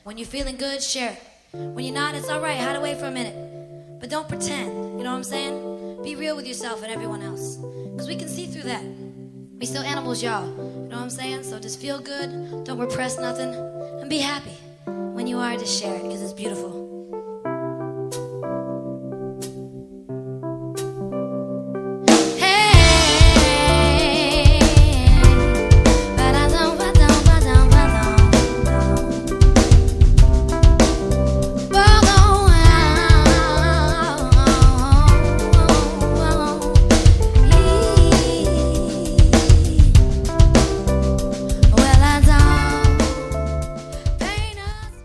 When you're feeling good, share it. When you're not, it's all right. Hide away for a minute. But don't pretend. You know what I'm saying? Be real with yourself and everyone else. Because we can see through that. We still animals, y'all. You know what I'm saying? So just feel good. Don't repress nothing. And be happy. When you are, just share it because it's beautiful.